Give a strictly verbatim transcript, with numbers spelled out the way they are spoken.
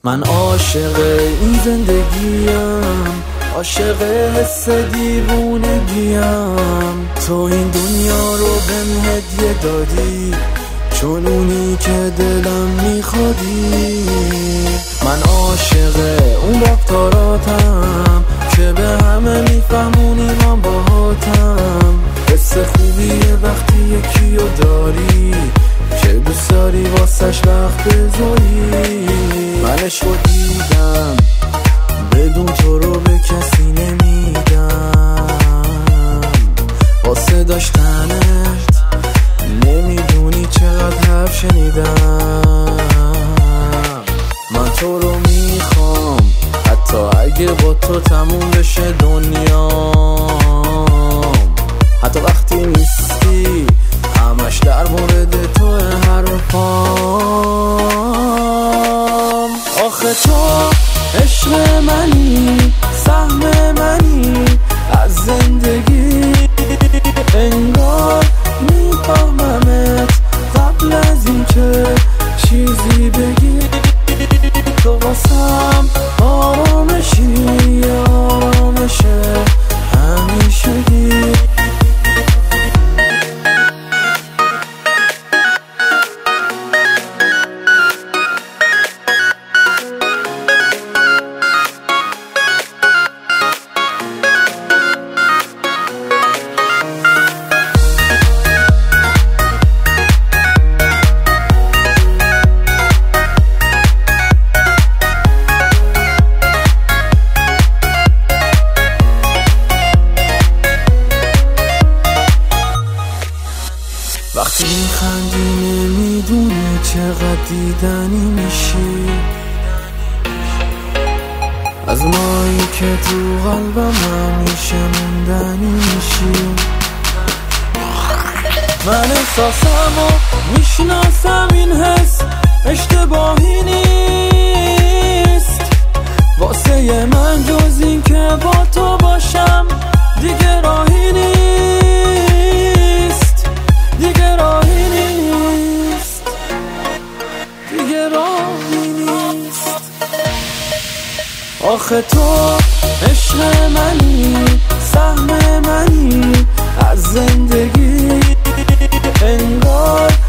من عاشق این زندگیم، عاشق حس دیوونگیم. تو این دنیا رو بهم هدیه دادی، چون اونی که دلم میخوادی. من عاشق اون رفتاراتم که به همه میفهمونی من باهاتم. حس خوبیه وقتی یکی رو داری که دوست داری واسش وقت بذاری. من عشقو دیدم بدون تو رو به کسی نمیدم، واسه داشتنت نمیدونی چقدر حرف شنیدم. من تو رو میخوام حتی اگه با تو تموم بشه دنیام. حتی وقتی نیستی همش در مورد تو حرفام. آخه تو عشق منی، سهم منی از زندگی. انگار میفهممت قبل از این که چیزی بگی. تو واسم آرامشی، آرامش همیشگی. وقتی میخندی نمیدونی چقدر دیدنی میشی، از مایی که تو قلبم همیشه موندنی میشی. من احساسمو میشناسم، این حس اشتباهی نیست. واسه من جز این که با تو باشم دیگه راهی نیست، دیگه راهی نیست، دیگه راهی نیست. آخه تو عشق منی، سهم منی از زندگی. انگار